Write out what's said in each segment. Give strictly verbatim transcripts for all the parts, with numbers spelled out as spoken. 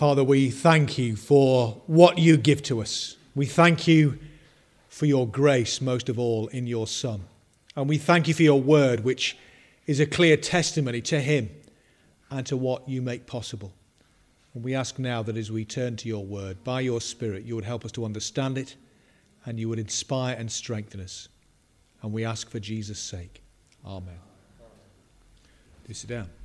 Father, we thank you for what you give to us. We thank you for your grace, most of all, in your Son. And we thank you for your word, which is a clear testimony to him and to what you make possible. And we ask now that as we turn to your word, by your Spirit, you would help us to understand it and you would inspire and strengthen us. And we ask for Jesus' sake. Amen. Do sit down.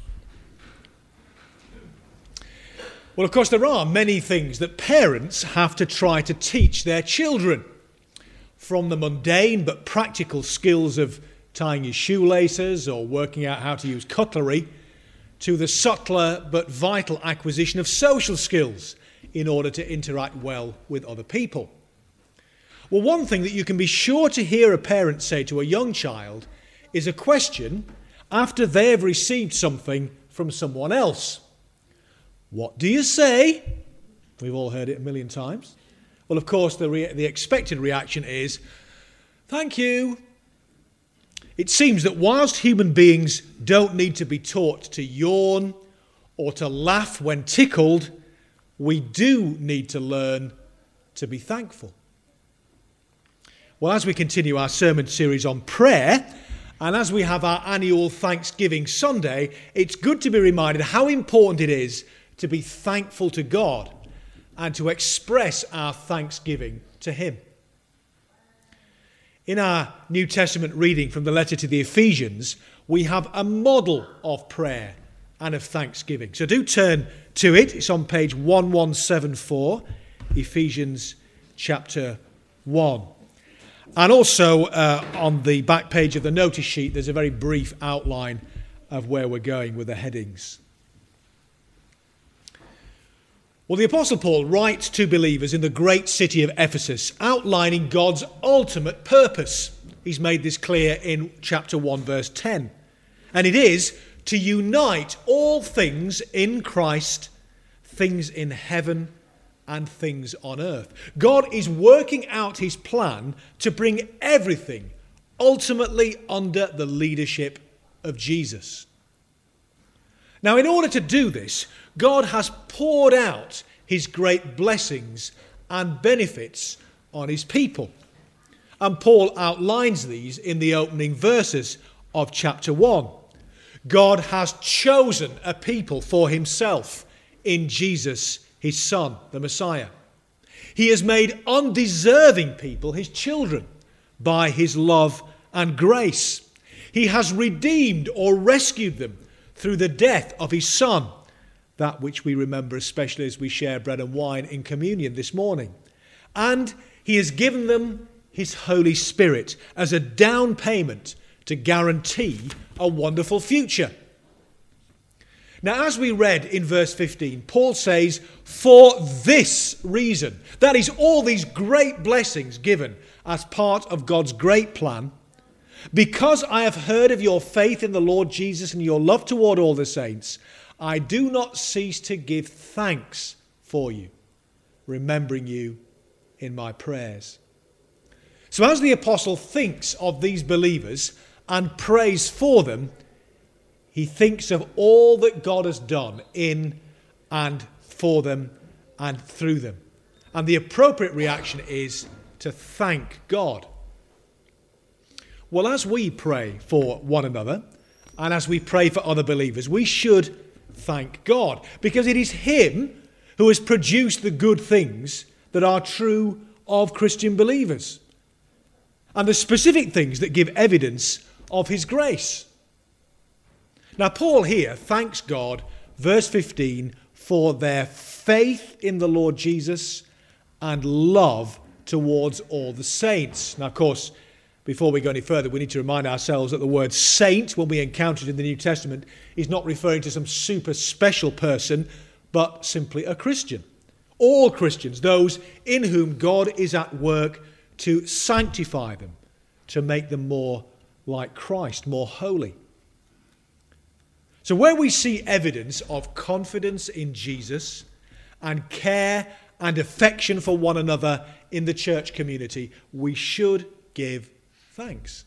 Well, of course, there are many things that parents have to try to teach their children. From the mundane but practical skills of tying your shoelaces or working out how to use cutlery, to the subtler but vital acquisition of social skills in order to interact well with other people. Well, one thing that you can be sure to hear a parent say to a young child is a question after they have received something from someone else. What do you say? We've all heard it a million times. Well, of course, the, re- the expected reaction is, thank you. It seems that whilst human beings don't need to be taught to yawn or to laugh when tickled, we do need to learn to be thankful. Well, as we continue our sermon series on prayer, and as we have our annual Thanksgiving Sunday, it's good to be reminded how important it is to be thankful to God and to express our thanksgiving to him. In our New Testament reading from the letter to the Ephesians, we have a model of prayer and of thanksgiving. So do turn to it. It's on page eleven seventy-four, Ephesians chapter one. And also uh, on the back page of the notice sheet, there's a very brief outline of where we're going with the headings. Well, the Apostle Paul writes to believers in the great city of Ephesus, outlining God's ultimate purpose. He's made this clear in chapter one, verse ten. And it is to unite all things in Christ, things in heaven and things on earth. God is working out his plan to bring everything ultimately under the leadership of Jesus. Now, in order to do this, God has poured out his great blessings and benefits on his people. And Paul outlines these in the opening verses of chapter one. God has chosen a people for himself in Jesus, his Son, the Messiah. He has made undeserving people his children by his love and grace. He has redeemed or rescued them through the death of his Son, that which we remember especially as we share bread and wine in communion this morning. And he has given them his Holy Spirit as a down payment to guarantee a wonderful future. Now, as we read in verse fifteen, Paul says, for this reason, that is, all these great blessings given as part of God's great plan, because I have heard of your faith in the Lord Jesus and your love toward all the saints, I do not cease to give thanks for you, remembering you in my prayers. So as the apostle thinks of these believers and prays for them, he thinks of all that God has done in and for them and through them. And the appropriate reaction is to thank God. Well, as we pray for one another and as we pray for other believers, we should thank God, because it is him who has produced the good things that are true of Christian believers and the specific things that give evidence of his grace. Now, Paul here thanks God, verse fifteen, for their faith in the Lord Jesus and love towards all the saints. Now, of course, before we go any further, we need to remind ourselves that the word saint, when we encounter it in the New Testament, is not referring to some super special person, but simply a Christian. All Christians, those in whom God is at work to sanctify them, to make them more like Christ, more holy. So where we see evidence of confidence in Jesus and care and affection for one another in the church community, we should give thanks.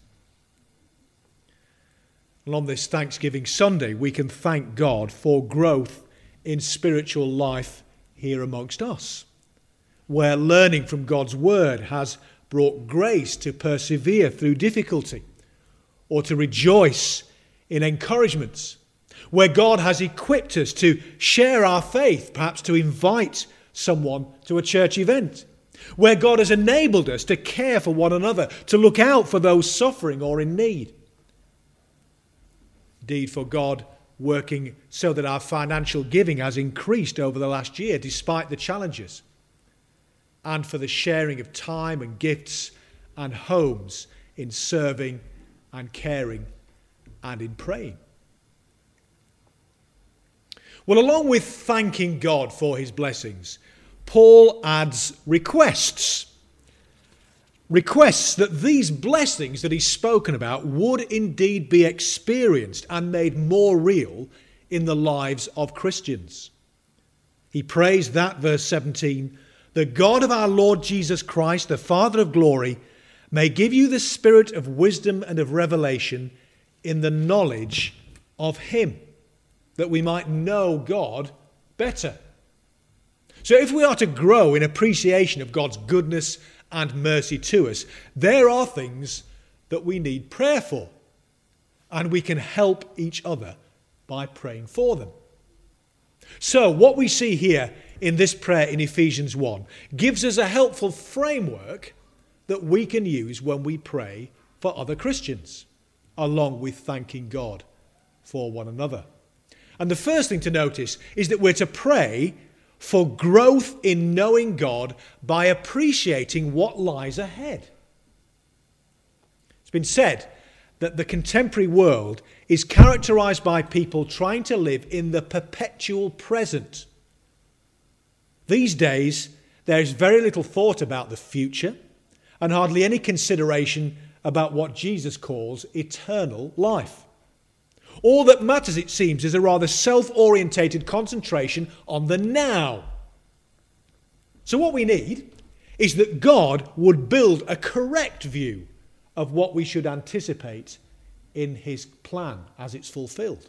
And on this Thanksgiving Sunday, we can thank God for growth in spiritual life here amongst us, where learning from God's word has brought grace to persevere through difficulty or to rejoice in encouragements, where God has equipped us to share our faith, perhaps to invite someone to a church event, where God has enabled us to care for one another, to look out for those suffering or in need. Indeed, for God working so that our financial giving has increased over the last year despite the challenges, and for the sharing of time and gifts and homes in serving and caring and in praying. Well, along with thanking God for his blessings, Paul adds requests. Requests that these blessings that he's spoken about would indeed be experienced and made more real in the lives of Christians. He prays that, verse seventeen, the God of our Lord Jesus Christ, the Father of glory, may give you the spirit of wisdom and of revelation in the knowledge of him, that we might know God better. So if we are to grow in appreciation of God's goodness and mercy to us, there are things that we need prayer for, and we can help each other by praying for them. So what we see here in this prayer in Ephesians one gives us a helpful framework that we can use when we pray for other Christians, along with thanking God for one another. And the first thing to notice is that we're to pray for growth in knowing God by appreciating what lies ahead. It's been said that the contemporary world is characterized by people trying to live in the perpetual present. These days, there is very little thought about the future and hardly any consideration about what Jesus calls eternal life. All that matters, it seems, is a rather self-orientated concentration on the now. So what we need is that God would build a correct view of what we should anticipate in his plan as it's fulfilled.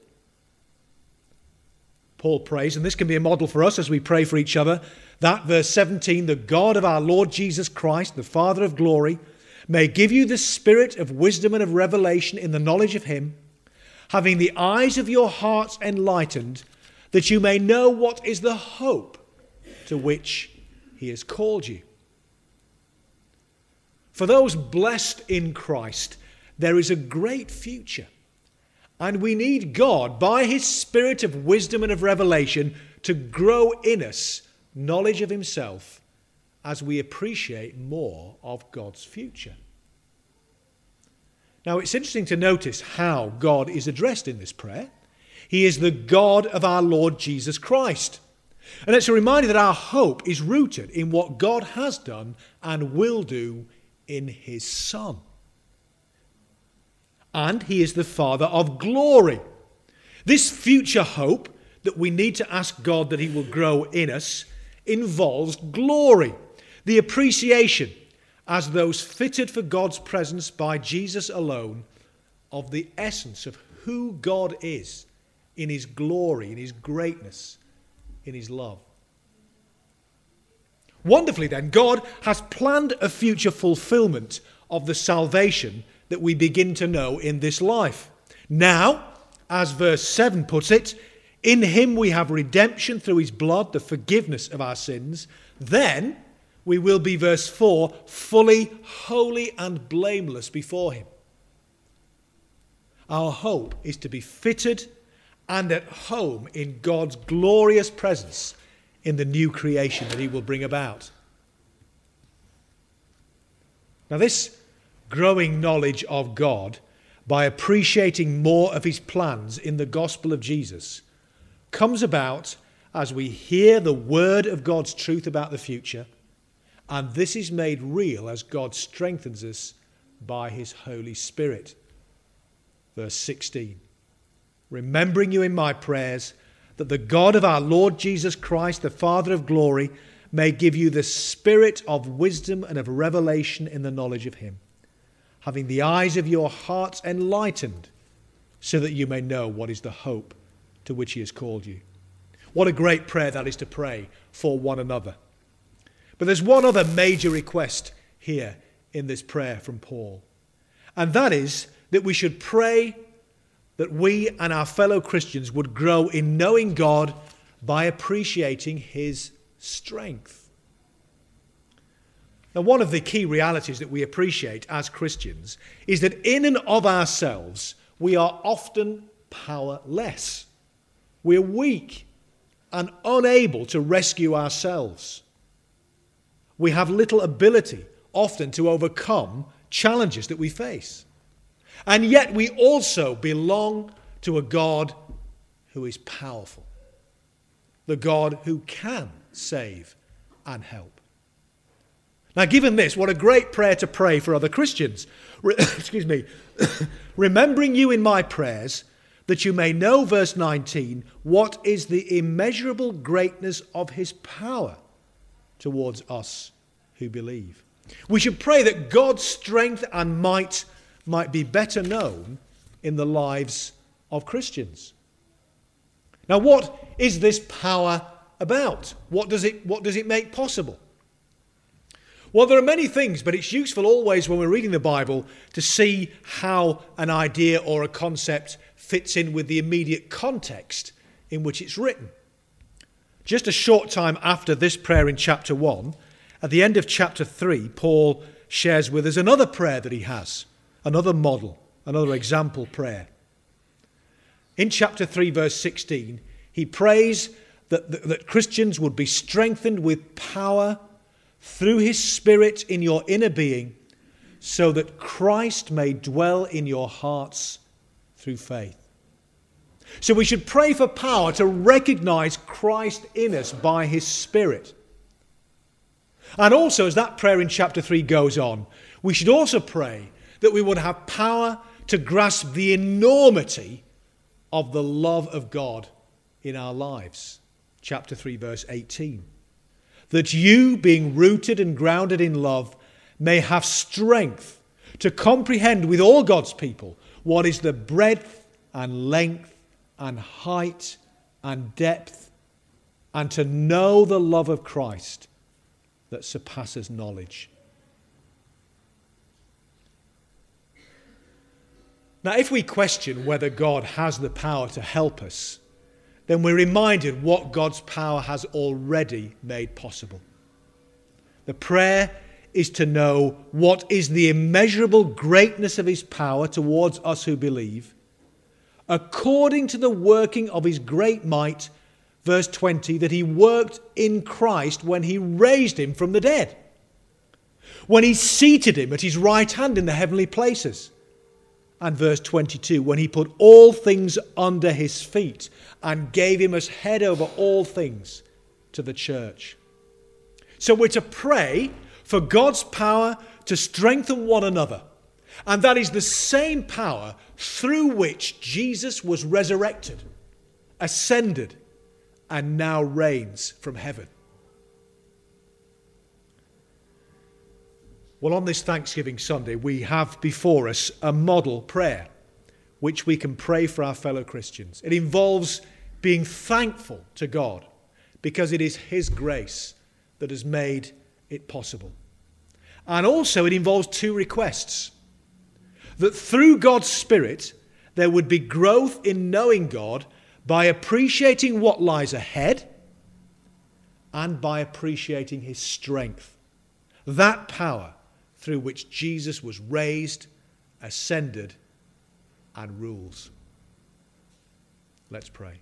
Paul prays, and this can be a model for us as we pray for each other, that, verse seventeen, the God of our Lord Jesus Christ, the Father of glory, may give you the spirit of wisdom and of revelation in the knowledge of him, having the eyes of your hearts enlightened, that you may know what is the hope to which he has called you. For those blessed in Christ, there is a great future, and we need God, by his spirit of wisdom and of revelation, to grow in us knowledge of himself as we appreciate more of God's future. Now, it's interesting to notice how God is addressed in this prayer. He is the God of our Lord Jesus Christ. And it's a reminder that our hope is rooted in what God has done and will do in his Son. And he is the Father of glory. This future hope that we need to ask God that he will grow in us involves glory, the appreciation as those fitted for God's presence by Jesus alone, of the essence of who God is in his glory, in his greatness, in his love. Wonderfully then, God has planned a future fulfillment of the salvation that we begin to know in this life. Now, as verse seven puts it, in him we have redemption through his blood, the forgiveness of our sins. Then we will be, verse four, fully holy and blameless before him. Our hope is to be fitted and at home in God's glorious presence in the new creation that he will bring about. Now, this growing knowledge of God by appreciating more of his plans in the gospel of Jesus comes about as we hear the word of God's truth about the future. And this is made real as God strengthens us by his Holy Spirit. Verse sixteen. Remembering you in my prayers, that the God of our Lord Jesus Christ, the Father of glory, may give you the spirit of wisdom and of revelation in the knowledge of him, having the eyes of your hearts enlightened, so that you may know what is the hope to which he has called you. What a great prayer that is to pray for one another. But there's one other major request here in this prayer from Paul. And that is that we should pray that we and our fellow Christians would grow in knowing God by appreciating his strength. Now, one of the key realities that we appreciate as Christians is that in and of ourselves, we are often powerless. We're weak and unable to rescue ourselves. We have little ability often to overcome challenges that we face. And yet we also belong to a God who is powerful. The God who can save and help. Now, given this, what a great prayer to pray for other Christians. Re- excuse me. Remembering you in my prayers, that you may know, verse nineteen, what is the immeasurable greatness of his power towards us who believe. We should pray that God's strength and might might be better known in the lives of Christians. Now, what is this power about? What does it, what does it make possible? Well, there are many things, but it's useful always when we're reading the Bible to see how an idea or a concept fits in with the immediate context in which it's written. Just a short time after this prayer in chapter one, at the end of chapter three, Paul shares with us another prayer that he has, another model, another example prayer. In chapter three, verse sixteen, he prays that, that, that Christians would be strengthened with power through his Spirit in your inner being, so that Christ may dwell in your hearts through faith. So we should pray for power to recognize Christ in us by his Spirit. And also, as that prayer in chapter three goes on, we should also pray that we would have power to grasp the enormity of the love of God in our lives. Chapter three, verse eighteen. That you, being rooted and grounded in love, may have strength to comprehend with all God's people what is the breadth and length and height and depth, and to know the love of Christ that surpasses knowledge. Now, if we question whether God has the power to help us, then we're reminded what God's power has already made possible. The prayer is to know what is the immeasurable greatness of his power towards us who believe, according to the working of his great might, verse twenty, that he worked in Christ when he raised him from the dead, when he seated him at his right hand in the heavenly places. And verse twenty-two, when he put all things under his feet and gave him as head over all things to the church. So we're to pray for God's power to strengthen one another. And that is the same power through which Jesus was resurrected, ascended, and now reigns from heaven. Well, on this Thanksgiving Sunday, we have before us a model prayer which we can pray for our fellow Christians. It involves being thankful to God because it is his grace that has made it possible. And also it involves two requests. That through God's Spirit, there would be growth in knowing God by appreciating what lies ahead and by appreciating his strength. That power through which Jesus was raised, ascended, and rules. Let's pray.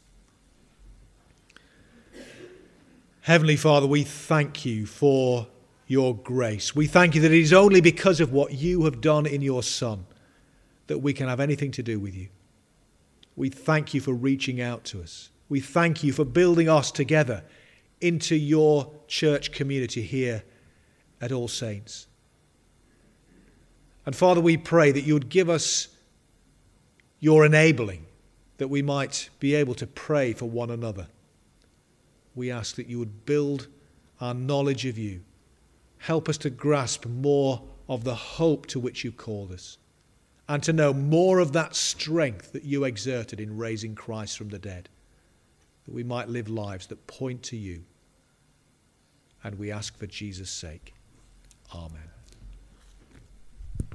Heavenly Father, we thank you for your grace. We thank you that it is only because of what you have done in your Son that we can have anything to do with you. We thank you for reaching out to us. We thank you for building us together into your church community here at All Saints. And Father, we pray that you would give us your enabling, that we might be able to pray for one another. We ask that you would build our knowledge of you. Help us to grasp more of the hope to which you called us, and to know more of that strength that you exerted in raising Christ from the dead. that we might live lives that point to you. And we ask for Jesus' sake. Amen.